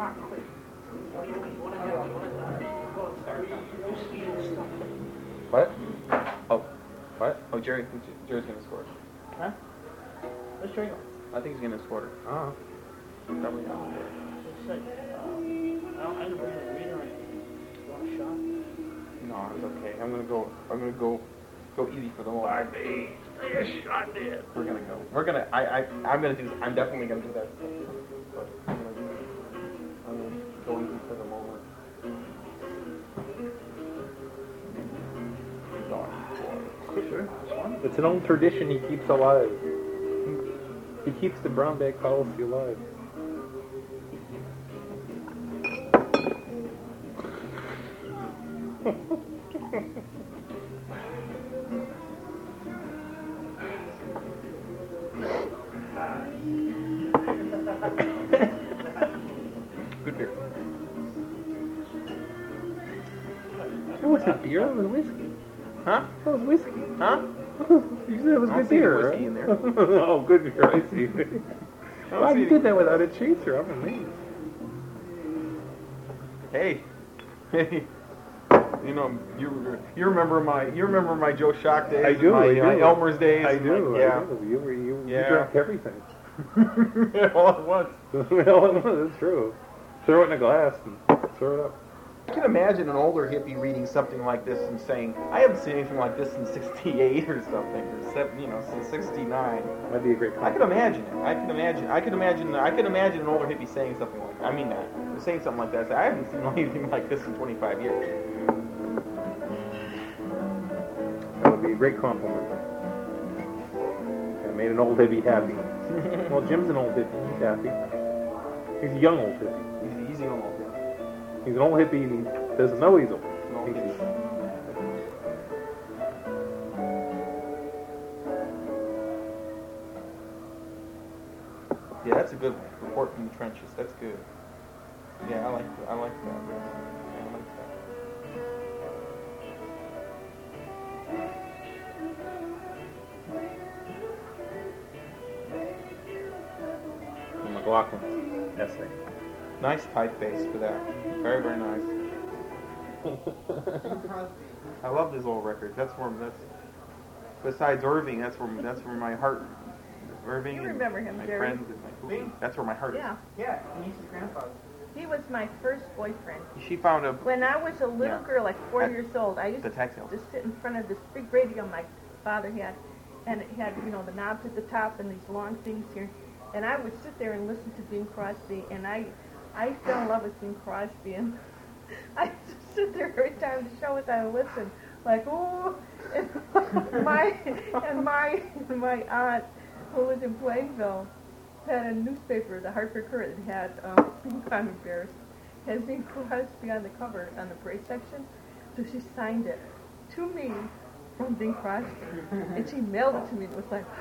What? Oh, what? Oh, Jerry's gonna score. Huh? Where's Jerry going? I think he's gonna score. Oh. Probably not. Let's see. I don't bring a reader or anything. You want a shot? No, it's okay. I'm gonna go easy for the moment. Take a shot, Dad. I'm definitely gonna do that. But I'm gonna go easy for the moment. Sure. It's an old tradition he keeps alive. He keeps the brown bag policy alive. Good beer. It wasn't beer, it was whiskey. Huh? It was whiskey. Huh? You said it was good beer. Whiskey in there. Oh, good beer, I see. Wow, you did that without a chaser, I'm amazed. Hey. You know, you remember my Joe Shock days? I do. My Elmer's days? I do. Yeah. I do. You drank everything. All at once. All at once, that's true. Throw it in a glass and throw it up. I can imagine an older hippie reading something like this and saying, I haven't seen anything like this since '68 or something, or since '69. That'd be a great I can imagine it. I can imagine an older hippie saying something like that. I mean that. Saying something like that. Say, I haven't seen anything like this in 25 years. That would be a great compliment. It made an old hippie happy. Well, Jim's an old hippie. He's happy. He's a young old hippie. He's an old hippie. He's an old hippie and he doesn't know he's old. Yeah, that's a good one. Report from the trenches. That's good. Yeah, I like that. Yeah, I like that. McLaughlin's essay. Nice typeface for that. Very, very nice. I love these old records. Besides Irving, that's where my heart. Irving. You remember him, my Jerry? friends and my that's where my heart Yeah. Yeah, he's his grandfather. He was my first boyfriend. is. She found a. When I was a little girl, like 4 years old, I used The tactile. to sit in front of this big radio my father had, and it had, the knobs at the top and these long things here, and I would sit there and listen to Bing Crosby, and I fell in love with Bing Crosby, and I used to sit there every time the show was I would listen, like, ooh, and my aunt, who lived in Plainville, had a newspaper, the Hartford Courant, that had, I'm embarrassed, had Bing Crosby on the cover, on the parade section, so she signed it to me from Bing Crosby, and she mailed it to me, and it was like,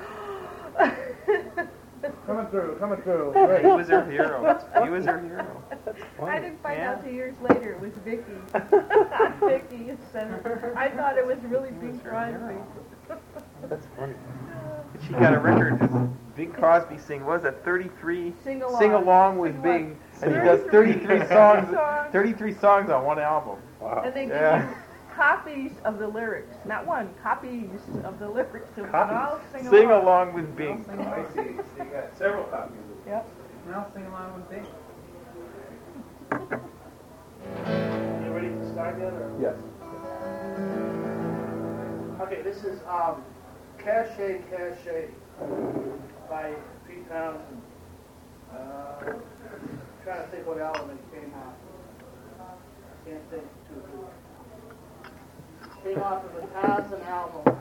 Coming through. He was her hero. I didn't find out till years later it was Vicky. Vicky said, I thought it was really Bing Crosby. That's funny. She got a record. Bing Crosby sing. What was that? 33 Sing along. Sing along with Bing, and he does 33 songs. 33 songs on one album. Wow. And they give you copies of the lyrics, not one, copies of the lyrics. So we can all Sing along with Bing. I see. So you got several copies of it. Yep. And I'll sing along with Bing. You ready to start yet? Or? Yes. Okay, this is Cache by Pete Townsend. Trying to think what album it came out. Can't think too good. Came off of the Townsend album.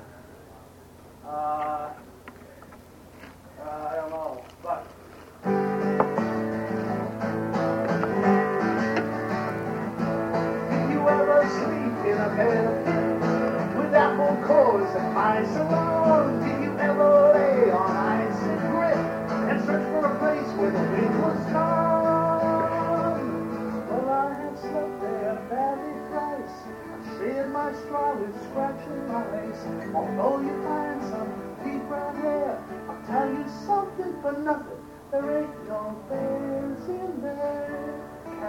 I don't know, but. Did you ever sleep in a bed with apple cores and mice alone? Did you ever lay on ice and grit and search for a place where the wind was gone? Well, I have slept there badly thrice. I shared my straw with scratching mice. Although you find some deep brown hair, I'll tell you something for nothing. There ain't no bears in there.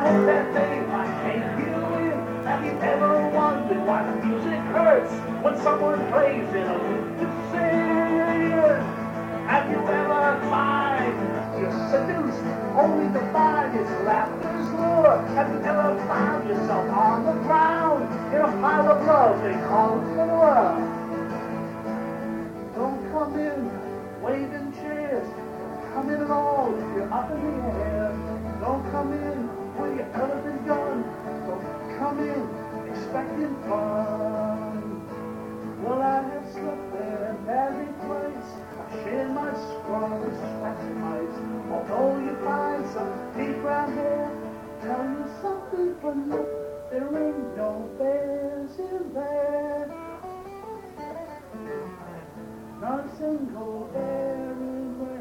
hope that they might take you in. Have you ever wondered why the music hurts when someone plays in a loop to sing? Have you ever tried to seduce only to find its laughter's lure? Have you ever found yourself on the ground in a pile of love they call the world? Don't come in waving chairs. Come in at all if you're up in the air. Don't come in with your elephant gun. Don't come in expecting fun. Well, I have slept there in every place. I shared my scrub with scratchy mice. Although you find some deep brown hair, tell you something for nothing. There ain't no bears in there. Not a single bear in there.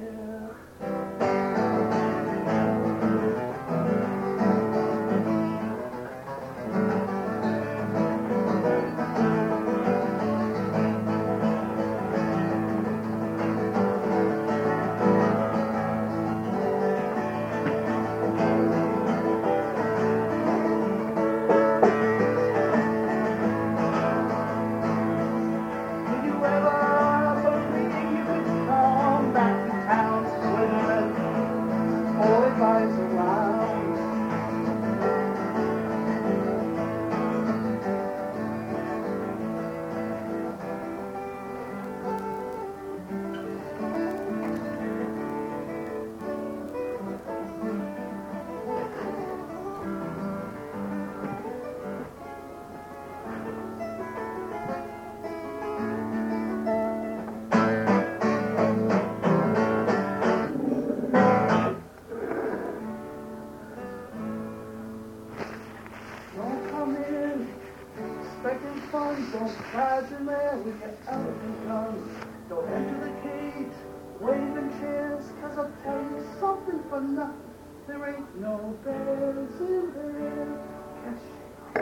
Don't try to there with your elephant gun. Don't enter the cage, waving chairs, 'cause I'll tell you something for nothing. There ain't no bears in there. Catch.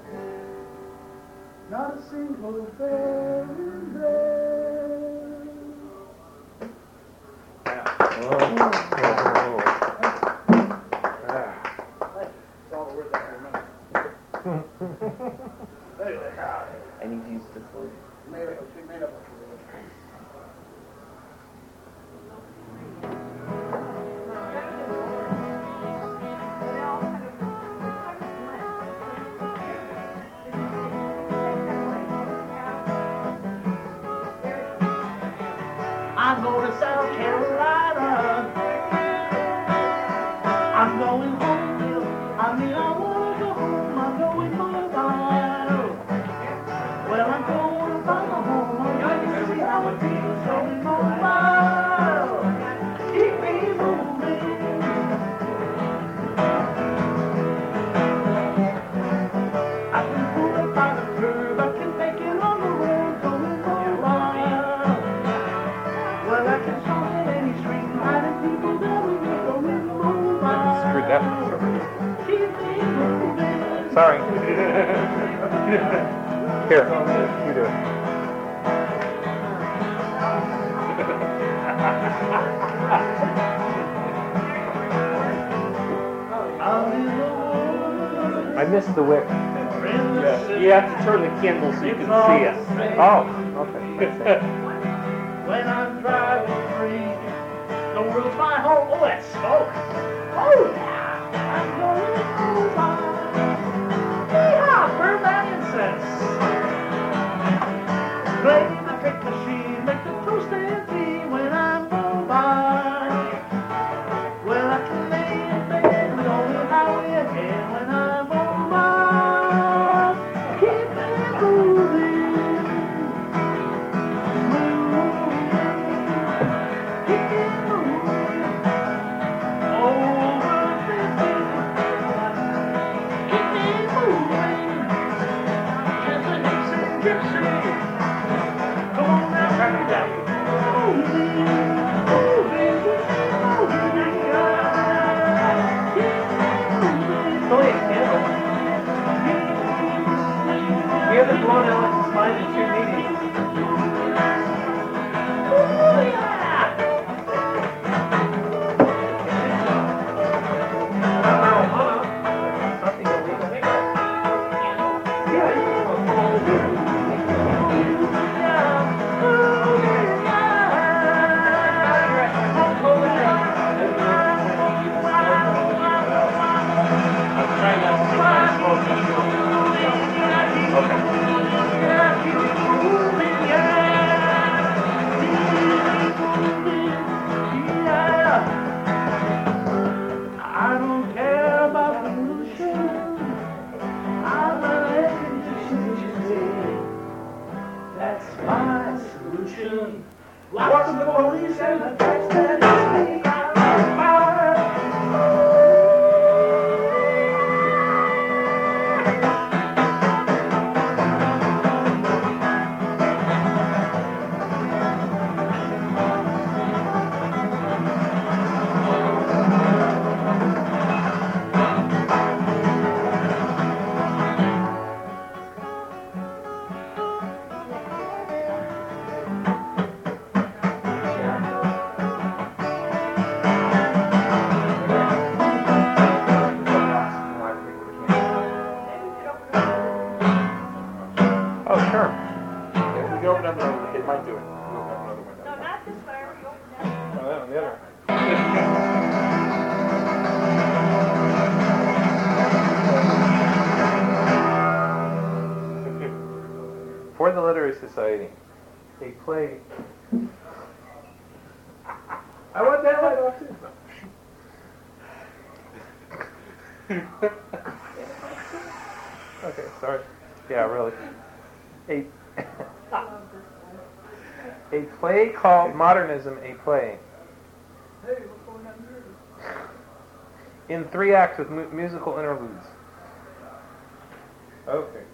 Not a single bear in there. It's all worth that minute. And he's used to sleep. She made up. I'm going to South Carolina. I'm going home. I want to go home. I'm going home. Well, I'm going to find a home. I'm going to see how it feels going mobile. Keep me moving. I can pull it by the curb. I can make it on the road going mobile. Well, I can show it any street, riding people that we get going mobile. Screwed that one. Keep me moving. Sorry. Here, you do it. I missed the wick. Yeah. You have to turn the candle so you can see it. Oh, okay. When I'm driving free, the world's my home. Oh, that's smoke. Oh, yeah. I'm going over. Yeehaw, burn that incense. Play the trick machine, make the toast and tea when I'm mobile. Well, I can lay in bed with all the highway ahead when I'm mobile. Keep me moving. Keep me moving. Over 50. Keep me moving. Just a Nixon gypsy. Come on now, turn it down. Moving, moving, moving. Go ahead, candle. We haven't blown Alex's mind in 2 meetings. Oh, yeah. Marijuana. Lots of the police and the tax man is me. Oh, sure. If we go open up another, it might do it. We'll open up another window. No, not this one. I already opened that. Oh, that one, the other. For the Literary Society, a play. I want that light off too. Okay, sorry. Yeah, really. A play called Modernism, a Play. In 3 acts with musical interludes. Okay.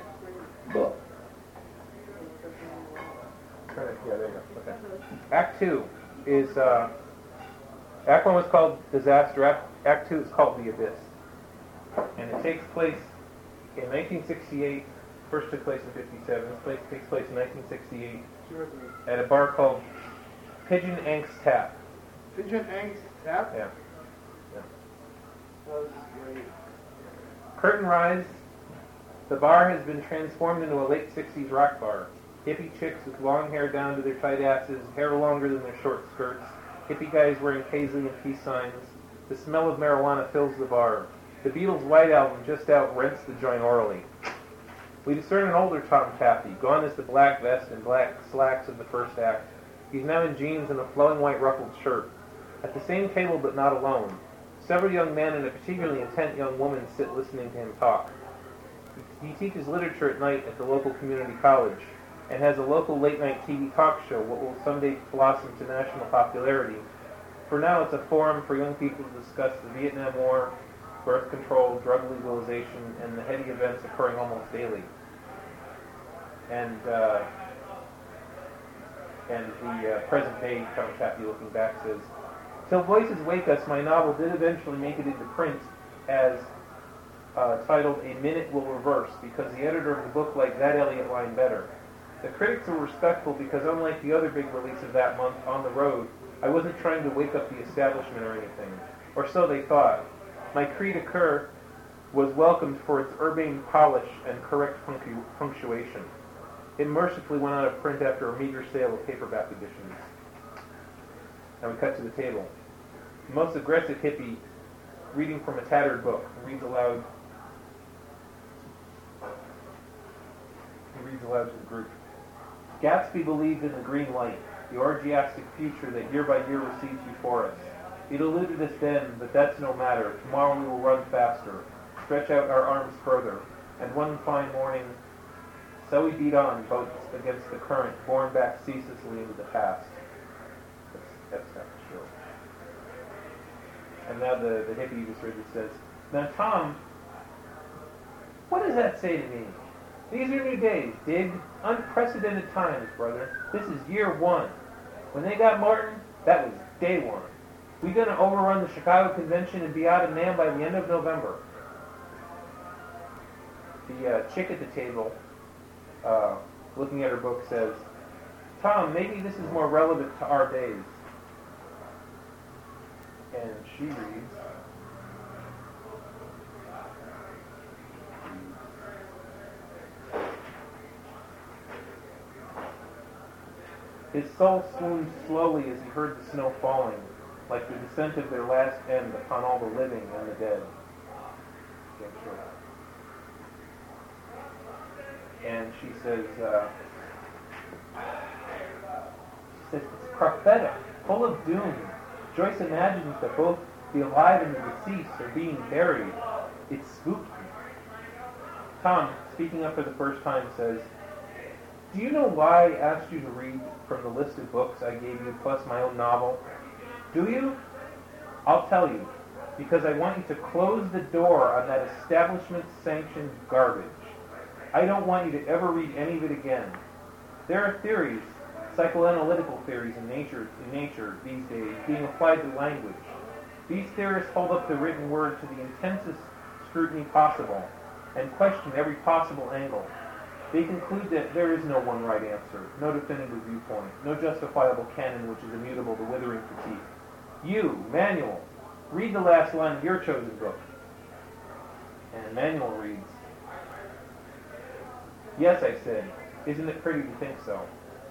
Yeah, there you go. Okay. Act 2 is, Act 1 was called Disaster, Act 2 is called The Abyss. And it takes place in 1968, first took place in 57, this place takes place in 1968 at a bar called Pigeon Ank's Tap. Pigeon Ank's Tap? Yeah. That was great. Curtain rise, the bar has been transformed into a late 60s rock bar. Hippie chicks with long hair down to their tight asses, hair longer than their short skirts, hippie guys wearing paisley and peace signs. The smell of marijuana fills the bar. The Beatles' White Album, just out, rents the joint orally. We discern an older Tom Caffey. Gone is the black vest and black slacks of the first act. He's now in jeans and a flowing white ruffled shirt. At the same table, but not alone, several young men and a particularly intent young woman sit listening to him talk. He teaches literature at night at the local community college and has a local late-night TV talk show, what will someday blossom to national popularity. For now, it's a forum for young people to discuss the Vietnam War, birth control, drug legalization, and the heady events occurring almost daily. And the present-day Tom Caffey, looking back, says, "Till Voices Wake Us, my novel did eventually make it into print as titled A Minute Will Reverse, because the editor of the book liked that Eliot line better. The critics were respectful because, unlike the other big releases that month, On the Road, I wasn't trying to wake up the establishment or anything. Or so they thought. My cri de coeur was welcomed for its urbane polish and correct punctuation. It mercifully went out of print after a meager sale of paperback editions." Now we cut to the table. The most aggressive hippie, reading from a tattered book, reads aloud. He reads aloud to the group. Gatsby believed in the green light, the orgiastic future that year by year recedes before us. It eluded us then, but that's no matter. Tomorrow we will run faster, stretch out our arms further, and one fine morning, so we beat on, boats against the current, borne back ceaselessly into the past. That's not true. And now the hippie just really says, "Now Tom, what does that say to me? These are new days, dig? Unprecedented times, brother. This is year 1. When they got Martin, that was day 1. We gonna overrun the Chicago Convention and be out of Nam by the end of November." The chick at the table, looking at her book, says, "Tom, maybe this is more relevant to our days." And she reads, his soul swooned slowly as he heard the snow falling, like the descent of their last end upon all the living and the dead. And she says, it's prophetic, full of doom. Joyce imagines that both the alive and the deceased are being buried. It's spooky. Tom, speaking up for the first time, says, Do you know why I asked you to read from the list of books I gave you, plus my own novel? Do you? I'll tell you. Because I want you to close the door on that establishment-sanctioned garbage. I don't want you to ever read any of it again. There are theories, psychoanalytical theories in nature these days, being applied to language. These theorists hold up the written word to the intensest scrutiny possible and question every possible angle. They conclude that there is no one right answer, no definitive viewpoint, no justifiable canon which is immutable to withering critique. You, Manuel, read the last line of your chosen book. And Manuel reads, "Yes," I said, "isn't it pretty to think so?"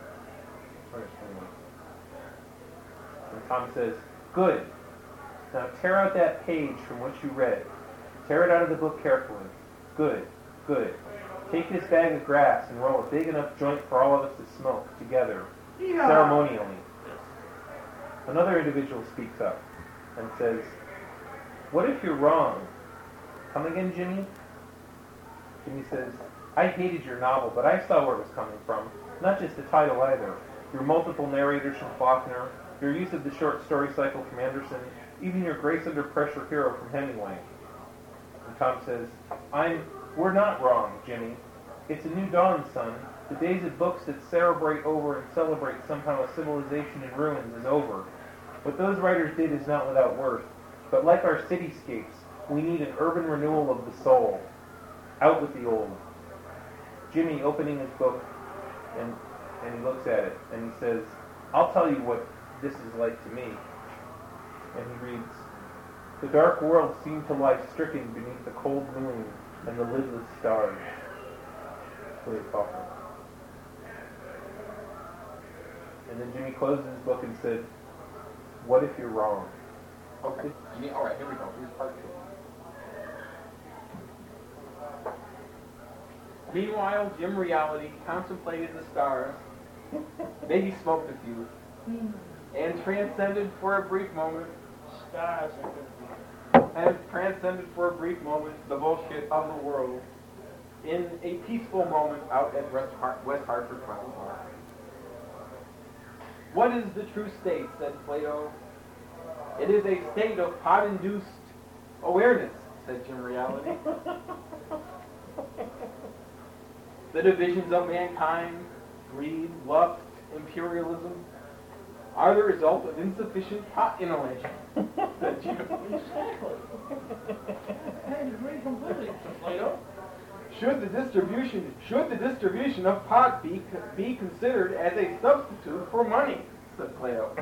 And Tom says, "Good. Now tear out that page from which you read. Tear it out of the book carefully. Good, good. Take this bag of grass and roll a big enough joint for all of us to smoke together, ceremonially." Another individual speaks up and says, "What if you're wrong?" "Come again, Jimmy?" Jimmy says, "I hated your novel, but I saw where it was coming from. Not just the title either. Your multiple narrators from Faulkner, your use of the short story cycle from Anderson, even your Grace Under Pressure hero from Hemingway." And Tom says, "We're not wrong, Jimmy. It's a new dawn, son. The days of books that celebrate over and celebrate somehow a civilization in ruins is over. What those writers did is not without worth. But like our cityscapes, we need an urban renewal of the soul. Out with the old." Jimmy, opening his book, and he looks at it, and he says, "I'll tell you what this is like to me." And he reads, "The dark world seemed to lie stricken beneath the cold moon and the lidless stars." William Faulkner. And then Jimmy closes his book and said, "What if you're wrong?" Okay. All right, here we go. Here's part 2. Meanwhile, Jim Reality contemplated the stars, maybe smoked a few, and transcended for a brief moment. Stars are good. And transcended for a brief moment the bullshit of the world in a peaceful moment out at West Hartford Front Park. "What is the true state?" said Plato. "It is a state of pod-induced awareness," said Jim Reality. "The divisions of mankind, greed, lust, imperialism, are the result of insufficient pot inhalation," said Jim. Exactly. I agree completely with Plato. Should the distribution of pot be considered as a substitute for money," said Plato.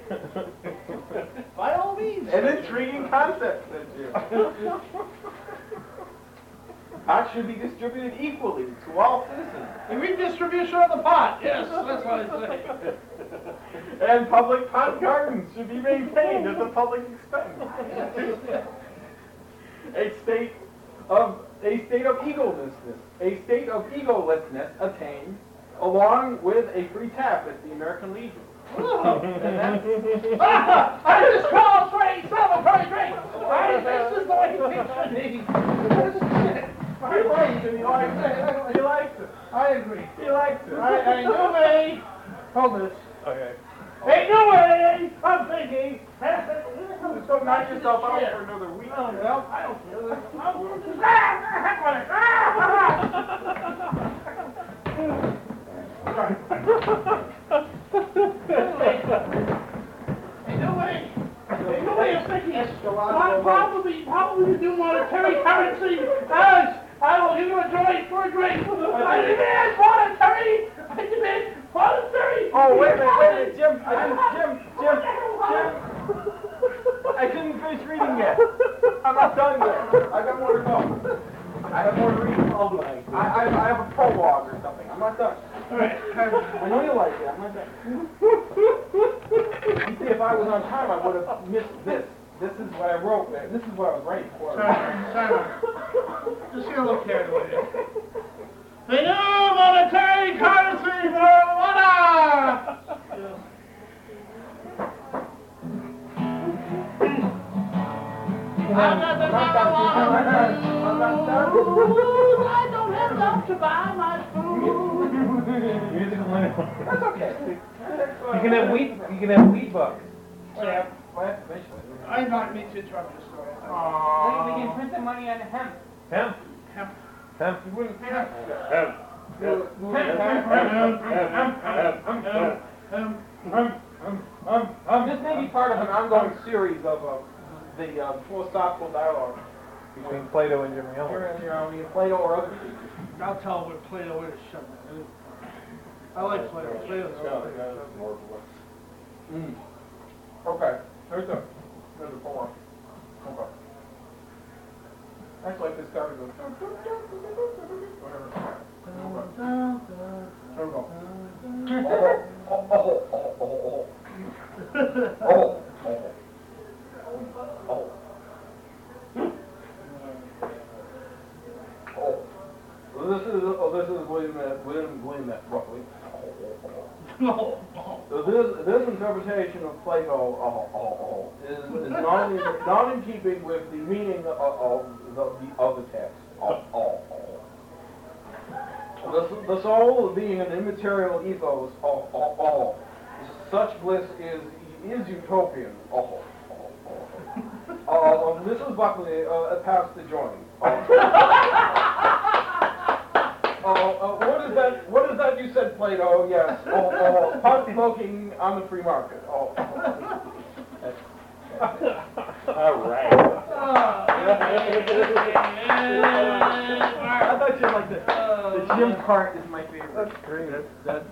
By all means. "An intriguing concept," said Jim. "Pot should be distributed equally to all citizens." The redistribution of the pot. Yes, that's what I say. "And public pot gardens should be maintained at the public expense." A state of egolessness attained, along with a free tap at the American Legion. Oh, I just call straight celebrate drink. This is the way he thinks me. He likes it. I agree. He likes it. I knew me. Hold this. Okay. Ain't no way. I'm thinking. So knock yourself out for another week. Oh, well, I don't care. Ain't no way. Ain't no way of thinking. Probably do monetary currency. I will give you a joint for a drink. I demand monetary. Oh, wait a minute, Jim. I didn't finish reading yet. I'm not done yet. I got more to go. I have more to read. I have a prologue or something. I'm not done. All right. I know you like it. I'm not done. You see, if I was on time, I would have missed this. This is what I wrote. This is what I was writing for. Just gonna look carried away. The new monetary currency for water! I got the I don't have enough to buy my food. That's okay. You can have wheat. You can have wheat bucks. Yeah, well, eventually. I'm not mean to interrupt your story. We can print the money on hemp. Hemp. Hemp. Hemp. You wouldn't pay us. This may be part of an ongoing series of the philosophical dialogue Between Plato and Jimmy Ellen. between Plato or other people. I'll tell him what Plato is shut up. I like Plato. Plato's Okay, there's a poem. Okay. That's like this guy goes. Whatever. There we go. This is William roughly. No. So this interpretation of Plato is not in keeping with the meaning of the text. The soul being an immaterial ethos. Such bliss is utopian. Mrs. Buckley passed the joint. What is that you said, Plato? Yes. Pot smoking on the free market. All right. I thought you liked the Jim part is my favorite. That's great. That's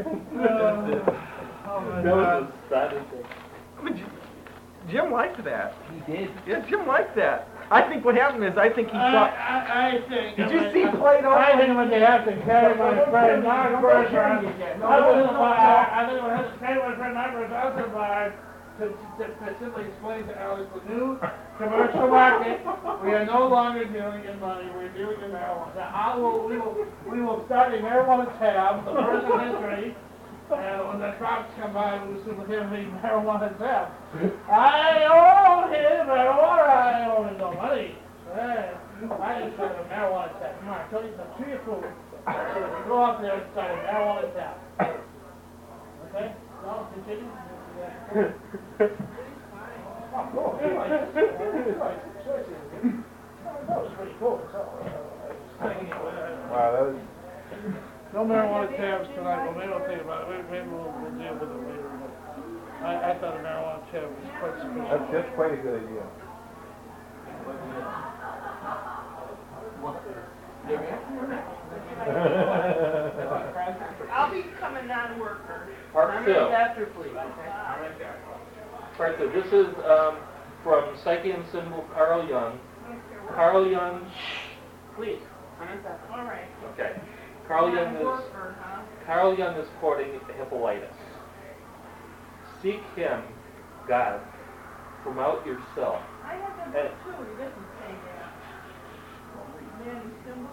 Jim liked that. He did. Yeah, Jim liked that. I think what happened is I think he thought. I think. Did you see Plato? I think when they have to carry my friend Nagberg around, I think when they have to carry my friend Nagberg outside to simply explain to Alex the new commercial market. We are no longer dealing in money. We're dealing in marijuana. Now, we will start a marijuana tab, the first in history. And when the trucks come by, we will give him a marijuana tab. I own him marijuana. I owe him no money. Hey, I just got a marijuana tab. Come on, tell you some tree of food. Go out there and start a marijuana tab. Okay? No, continue. That was pretty cool. Wow, that was. No marijuana tabs tonight, but maybe I'll think about it. Maybe we'll deal with it later. But I thought a marijuana tab was quite sufficient. That's quite a good idea. I'll be coming non-worker. Part two. After, please. Part two. This is from Psyche and Symbol, Carl Jung. Carl Jung, please. All right. Okay. Carl Jung is quoting Hippolytus. Seek him, God, from out yourself. I have them too. He doesn't say that. Manny Symbol.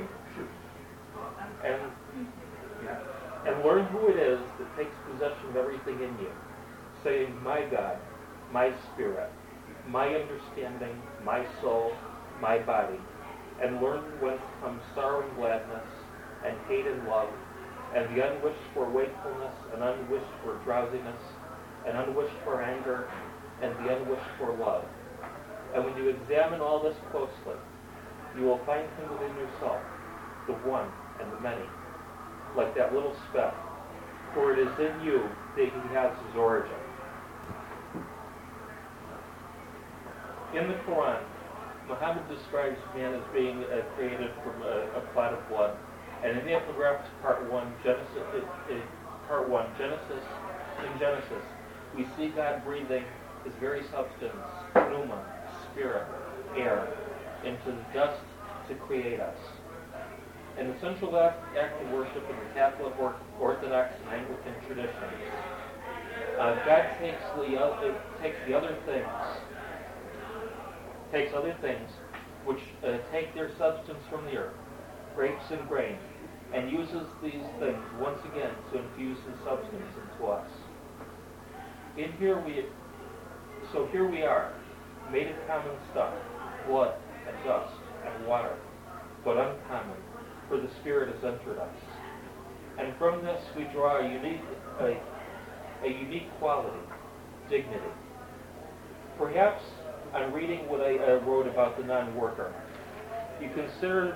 And learn who it is that takes possession of everything in you, saying, my God, my spirit, my understanding, my soul, my body, and learn whence comes sorrow and gladness, and hate and love, and the unwished for wakefulness, and unwished for drowsiness, and unwished for anger, and the unwished for love. And when you examine all this closely, you will find him within yourself, the one and the many, like that little speck, for it is in you that he has his origin. In the Quran, Muhammad describes man as being created from a clot of blood, and in the epigraphs, part 1, Genesis, we see God breathing his very substance, pneuma, spirit, air, into the dust to create us. An essential act of worship in the Catholic, Orthodox, and Anglican traditions, God takes other things which take their substance from the earth, grapes and grain, and uses these things once again to infuse his substance into us. Here we are, made of common stuff, blood and dust and water, but uncommon, for the Spirit has entered us. And from this we draw a unique quality, dignity. Perhaps on reading what I wrote about the non-worker, you considered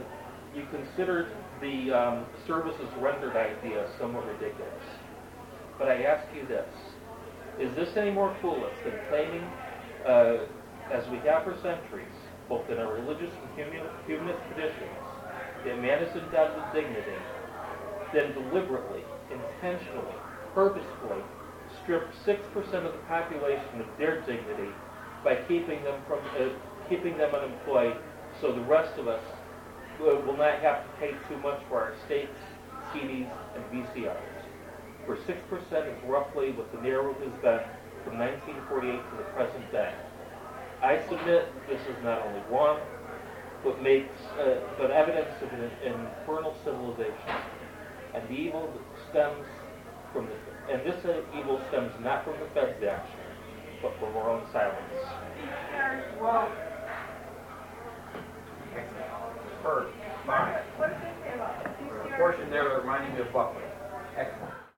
the services rendered idea somewhat ridiculous. But I ask you this: is this any more foolish than claiming, as we have for centuries, both in our religious and humanist traditions, that man is endowed with dignity, then deliberately, intentionally, purposefully strip 6% of the population of their dignity by keeping them unemployed, so the rest of us will not have to pay too much for our steaks, CDs, and VCRs. Where 6% is roughly what the narrow has been from 1948 to the present day. I submit this is not only wrong, but evidence of an infernal civilization. And the evil stems from this evil stems not from the Fed's action, but from our own silence. Well, Bird, fine. What did they say about it? A portion there reminding me of Buckley. Excellent.